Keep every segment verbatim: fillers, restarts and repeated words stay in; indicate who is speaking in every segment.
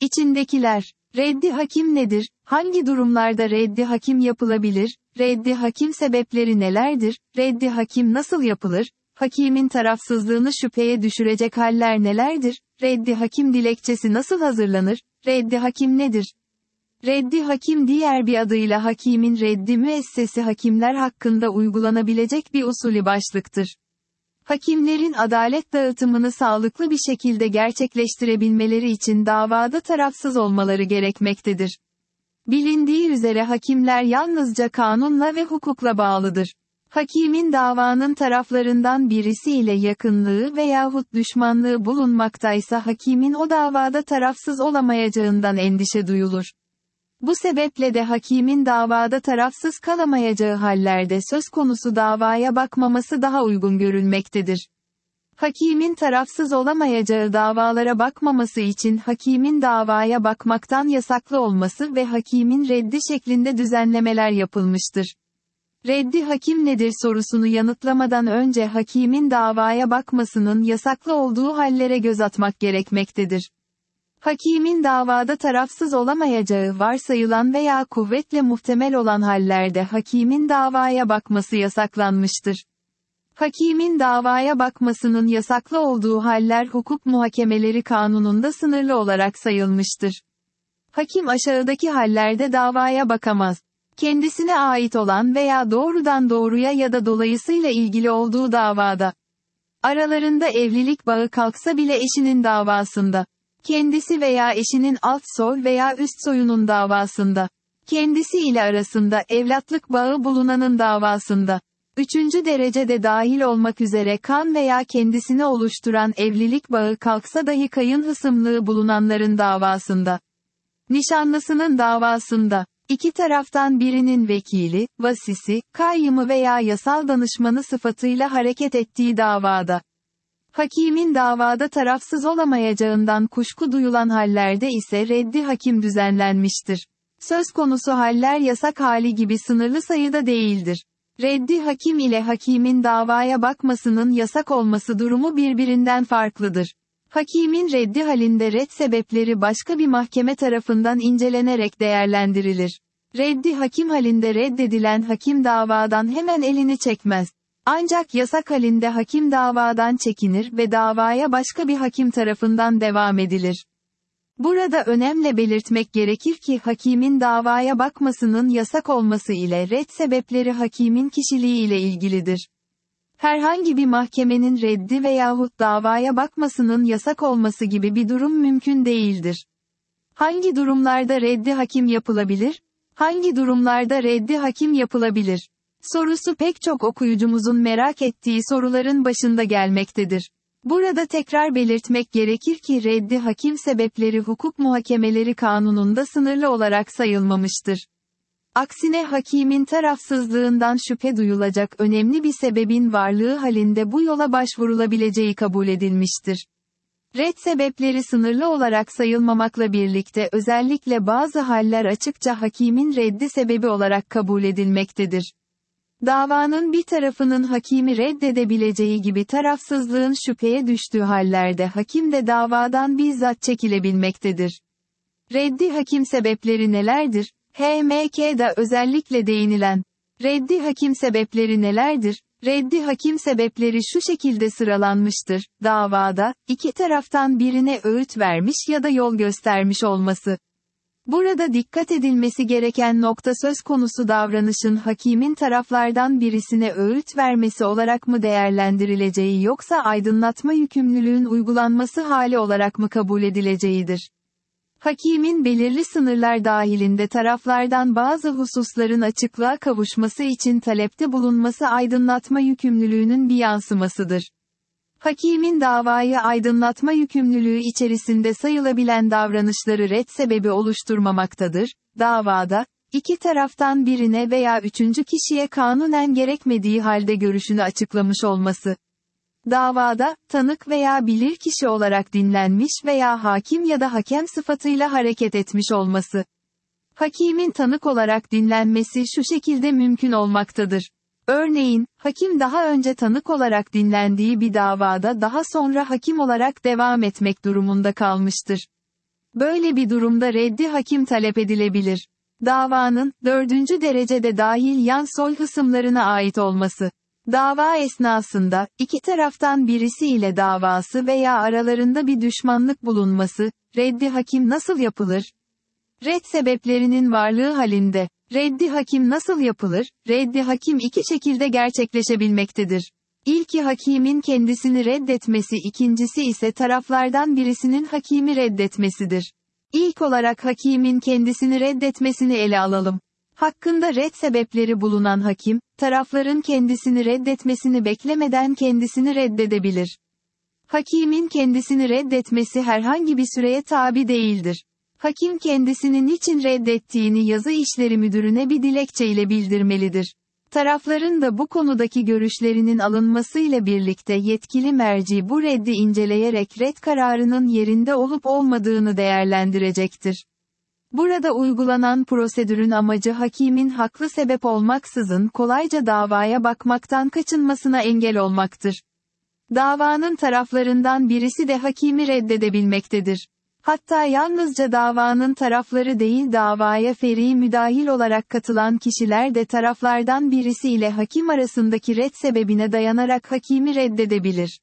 Speaker 1: İçindekiler. Reddi hakim nedir? Hangi durumlarda reddi hakim yapılabilir? Reddi hakim sebepleri nelerdir? Reddi hakim nasıl yapılır? Hakimin tarafsızlığını şüpheye düşürecek haller nelerdir? Reddi hakim dilekçesi nasıl hazırlanır? Reddi hakim nedir? Reddi hakim diğer bir adıyla hakimin reddi müessesi hakimler hakkında uygulanabilecek bir usulü başlıktır. Hakimlerin adalet dağıtımını sağlıklı bir şekilde gerçekleştirebilmeleri için davada tarafsız olmaları gerekmektedir. Bilindiği üzere hakimler yalnızca kanunla ve hukukla bağlıdır. Hakimin davanın taraflarından birisiyle yakınlığı veyahut düşmanlığı bulunmaktaysa hakimin o davada tarafsız olamayacağından endişe duyulur. Bu sebeple de hakimin davada tarafsız kalamayacağı hallerde söz konusu davaya bakmaması daha uygun görülmektedir. Hakimin tarafsız olamayacağı davalara bakmaması için hakimin davaya bakmaktan yasaklı olması ve hakimin reddi şeklinde düzenlemeler yapılmıştır. Reddi hakim nedir sorusunu yanıtlamadan önce hakimin davaya bakmasının yasaklı olduğu hallere göz atmak gerekmektedir. Hakimin davada tarafsız olamayacağı varsayılan veya kuvvetle muhtemel olan hallerde hakimin davaya bakması yasaklanmıştır. Hakimin davaya bakmasının yasaklı olduğu haller hukuk muhakemeleri kanununda sınırlı olarak sayılmıştır. Hakim aşağıdaki hallerde davaya bakamaz. Kendisine ait olan veya doğrudan doğruya ya da dolayısıyla ilgili olduğu davada. Aralarında evlilik bağı kalksa bile eşinin davasında. Kendisi veya eşinin alt soy veya üst soyunun davasında. Kendisi ile arasında evlatlık bağı bulunanın davasında. Üçüncü derecede dahil olmak üzere kan veya kendisini oluşturan evlilik bağı kalksa dahi kayın hısımlığı bulunanların davasında. Nişanlısının davasında. İki taraftan birinin vekili, vasisi, kayyımı veya yasal danışmanı sıfatıyla hareket ettiği davada. Hakimin davada tarafsız olamayacağından kuşku duyulan hallerde ise reddi hakim düzenlenmiştir. Söz konusu haller yasak hali gibi sınırlı sayıda değildir. Reddi hakim ile hakimin davaya bakmasının yasak olması durumu birbirinden farklıdır. Hakimin reddi halinde red sebepleri başka bir mahkeme tarafından incelenerek değerlendirilir. Reddi hakim halinde reddedilen hakim davadan hemen elini çekmez. Ancak yasak halinde hakim davadan çekinir ve davaya başka bir hakim tarafından devam edilir. Burada önemli belirtmek gerekir ki hakimin davaya bakmasının yasak olması ile red sebepleri hakimin kişiliği ile ilgilidir. Herhangi bir mahkemenin reddi veyahut davaya bakmasının yasak olması gibi bir durum mümkün değildir. Hangi durumlarda reddi hakim yapılabilir? Hangi durumlarda reddi hakim yapılabilir? Sorusu pek çok okuyucumuzun merak ettiği soruların başında gelmektedir. Burada tekrar belirtmek gerekir ki reddi hakim sebepleri hukuk muhakemeleri kanununda sınırlı olarak sayılmamıştır. Aksine hakimin tarafsızlığından şüphe duyulacak önemli bir sebebin varlığı halinde bu yola başvurulabileceği kabul edilmiştir. Red sebepleri sınırlı olarak sayılmamakla birlikte özellikle bazı haller açıkça hakimin reddi sebebi olarak kabul edilmektedir. Davanın bir tarafının hakimi reddedebileceği gibi tarafsızlığın şüpheye düştüğü hallerde hakim de davadan bizzat çekilebilmektedir. Reddi hakim sebepleri nelerdir? H M K'da özellikle değinilen. Reddi hakim sebepleri nelerdir? Reddi hakim sebepleri şu şekilde sıralanmıştır. Davada, iki taraftan birine öğüt vermiş ya da yol göstermiş olması. Burada dikkat edilmesi gereken nokta söz konusu davranışın hakimin taraflardan birisine öğüt vermesi olarak mı değerlendirileceği yoksa aydınlatma yükümlülüğün uygulanması hali olarak mı kabul edileceğidir. Hakimin belirli sınırlar dahilinde taraflardan bazı hususların açıklığa kavuşması için talepte bulunması aydınlatma yükümlülüğünün bir yansımasıdır. Hakimin davayı aydınlatma yükümlülüğü içerisinde sayılabilen davranışları red sebebi oluşturmamaktadır. Davada, iki taraftan birine veya üçüncü kişiye kanunen gerekmediği halde görüşünü açıklamış olması. Davada, tanık veya bilirkişi olarak dinlenmiş veya hakim ya da hakem sıfatıyla hareket etmiş olması. Hakimin tanık olarak dinlenmesi şu şekilde mümkün olmaktadır. Örneğin, hakim daha önce tanık olarak dinlendiği bir davada daha sonra hakim olarak devam etmek durumunda kalmıştır. Böyle bir durumda reddi hakim talep edilebilir. Davanın, dördüncü derecede dahil yan sol hısımlarına ait olması. Dava esnasında, iki taraftan birisi ile davası veya aralarında bir düşmanlık bulunması, reddi hakim nasıl yapılır? Red sebeplerinin varlığı halinde, reddi hakim nasıl yapılır? Reddi hakim iki şekilde gerçekleşebilmektedir. İlki hakimin kendisini reddetmesi, ikincisi ise taraflardan birisinin hakimi reddetmesidir. İlk olarak hakimin kendisini reddetmesini ele alalım. Hakkında red sebepleri bulunan hakim, tarafların kendisini reddetmesini beklemeden kendisini reddedebilir. Hakimin kendisini reddetmesi herhangi bir süreye tabi değildir. Hakim kendisini niçin reddettiğini yazı işleri müdürüne bir dilekçe ile bildirmelidir. Tarafların da bu konudaki görüşlerinin alınmasıyla birlikte yetkili merci bu reddi inceleyerek red kararının yerinde olup olmadığını değerlendirecektir. Burada uygulanan prosedürün amacı hakimin haklı sebep olmaksızın kolayca davaya bakmaktan kaçınmasına engel olmaktır. Davanın taraflarından birisi de hakimi reddedebilmektedir. Hatta yalnızca davanın tarafları değil davaya feri müdahil olarak katılan kişiler de taraflardan birisi ile hakim arasındaki red sebebine dayanarak hakimi reddedebilir.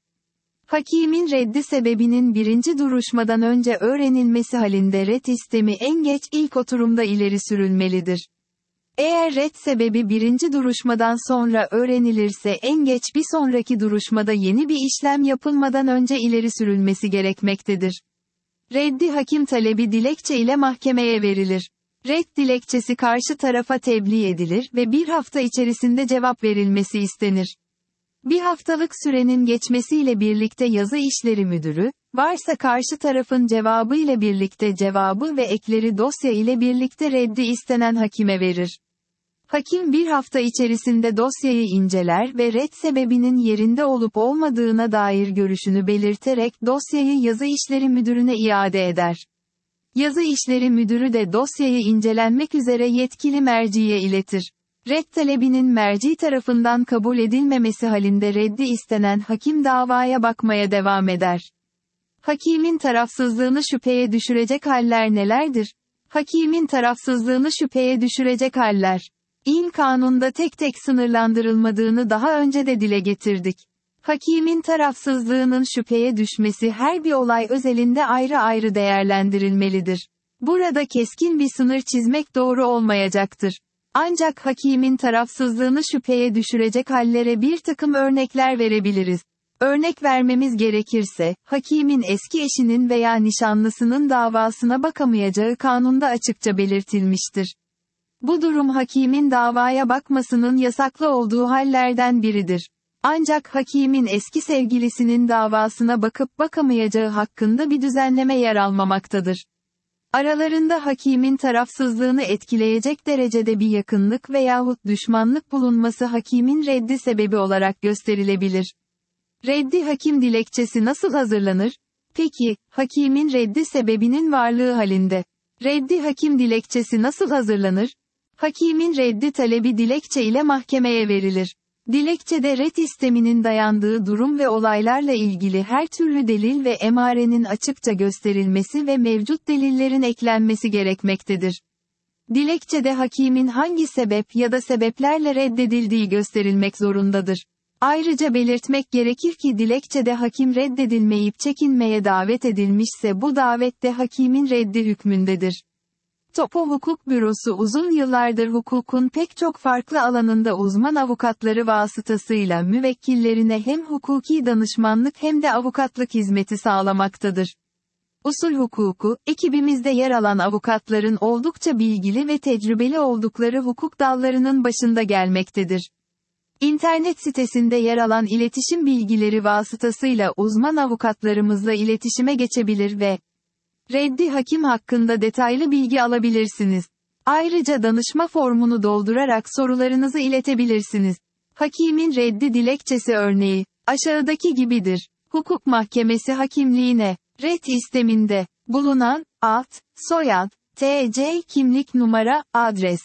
Speaker 1: Hakimin reddi sebebinin birinci duruşmadan önce öğrenilmesi halinde red istemi en geç ilk oturumda ileri sürülmelidir. Eğer red sebebi birinci duruşmadan sonra öğrenilirse en geç bir sonraki duruşmada yeni bir işlem yapılmadan önce ileri sürülmesi gerekmektedir. Reddi hakim talebi dilekçe ile mahkemeye verilir. Red dilekçesi karşı tarafa tebliğ edilir ve bir hafta içerisinde cevap verilmesi istenir. Bir haftalık sürenin geçmesiyle birlikte yazı işleri müdürü, varsa karşı tarafın cevabı ile birlikte cevabı ve ekleri dosya ile birlikte reddi istenen hakime verir. Hakim bir hafta içerisinde dosyayı inceler ve red sebebinin yerinde olup olmadığına dair görüşünü belirterek dosyayı yazı işleri müdürüne iade eder. Yazı işleri müdürü de dosyayı incelenmek üzere yetkili merciye iletir. Red talebinin merci tarafından kabul edilmemesi halinde reddi istenen hakim davaya bakmaya devam eder. Hakimin tarafsızlığını şüpheye düşürecek haller nelerdir? Hakimin tarafsızlığını şüpheye düşürecek haller. İn kanunda tek tek sınırlandırılmadığını daha önce de dile getirdik. Hakimin tarafsızlığının şüpheye düşmesi her bir olay özelinde ayrı ayrı değerlendirilmelidir. Burada keskin bir sınır çizmek doğru olmayacaktır. Ancak hakimin tarafsızlığını şüpheye düşürecek hallere bir takım örnekler verebiliriz. Örnek vermemiz gerekirse, hakimin eski eşinin veya nişanlısının davasına bakamayacağı kanunda açıkça belirtilmiştir. Bu durum hakimin davaya bakmasının yasaklı olduğu hallerden biridir. Ancak hakimin eski sevgilisinin davasına bakıp bakamayacağı hakkında bir düzenleme yer almamaktadır. Aralarında hakimin tarafsızlığını etkileyecek derecede bir yakınlık veyahut düşmanlık bulunması hakimin reddi sebebi olarak gösterilebilir. Reddi hakim dilekçesi nasıl hazırlanır? Peki, hakimin reddi sebebinin varlığı halinde. Reddi hakim dilekçesi nasıl hazırlanır? Hakimin reddi talebi dilekçe ile mahkemeye verilir. Dilekçede red isteminin dayandığı durum ve olaylarla ilgili her türlü delil ve emarenin açıkça gösterilmesi ve mevcut delillerin eklenmesi gerekmektedir. Dilekçede hakimin hangi sebep ya da sebeplerle reddedildiği gösterilmek zorundadır. Ayrıca belirtmek gerekir ki dilekçede hakim reddedilmeyip çekinmeye davet edilmişse bu davette hakimin reddi hükmündedir. Topo Hukuk Bürosu uzun yıllardır hukukun pek çok farklı alanında uzman avukatları vasıtasıyla müvekkillerine hem hukuki danışmanlık hem de avukatlık hizmeti sağlamaktadır. Usul hukuku, ekibimizde yer alan avukatların oldukça bilgili ve tecrübeli oldukları hukuk dallarının başında gelmektedir. İnternet sitesinde yer alan iletişim bilgileri vasıtasıyla uzman avukatlarımızla iletişime geçebilir ve reddi hakim hakkında detaylı bilgi alabilirsiniz. Ayrıca danışma formunu doldurarak sorularınızı iletebilirsiniz. Hakimin reddi dilekçesi örneği, aşağıdaki gibidir. Hukuk mahkemesi hakimliğine, red isteminde, bulunan, ad, soyad, T C kimlik numara, adres.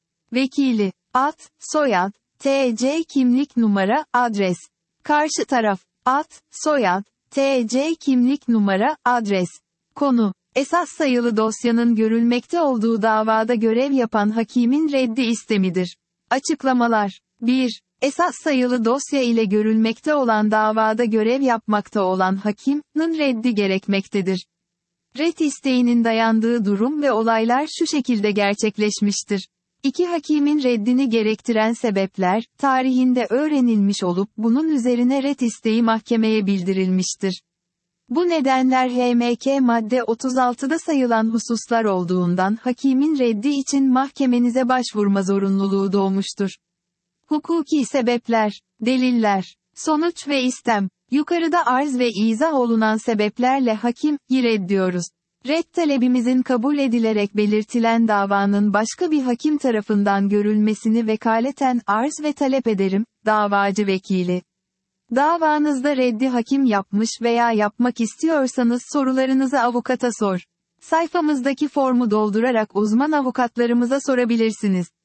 Speaker 1: Vekili, ad, soyad, T C kimlik numara, adres. Karşı taraf, ad, soyad, T C kimlik numara, adres. Konu, Esas sayılı dosyanın görülmekte olduğu davada görev yapan hakimin reddi istemidir. Açıklamalar. bir. Esas sayılı dosya ile görülmekte olan davada görev yapmakta olan hakimin reddi gerekmektedir. Red isteğinin dayandığı durum ve olaylar şu şekilde gerçekleşmiştir. İki hakimin reddini gerektiren sebepler, tarihinde öğrenilmiş olup bunun üzerine red isteği mahkemeye bildirilmiştir. Bu nedenler H M K madde otuz altıda sayılan hususlar olduğundan hakimin reddi için mahkemenize başvurma zorunluluğu doğmuştur. Hukuki sebepler, deliller, sonuç ve istem. Yukarıda arz ve izah olunan sebeplerle hakim, reddiyoruz. Red talebimizin kabul edilerek belirtilen davanın başka bir hakim tarafından görülmesini vekaleten arz ve talep ederim, davacı vekili. Davanızda reddi hakim yapmış veya yapmak istiyorsanız sorularınızı avukata sor. Sayfamızdaki formu doldurarak uzman avukatlarımıza sorabilirsiniz.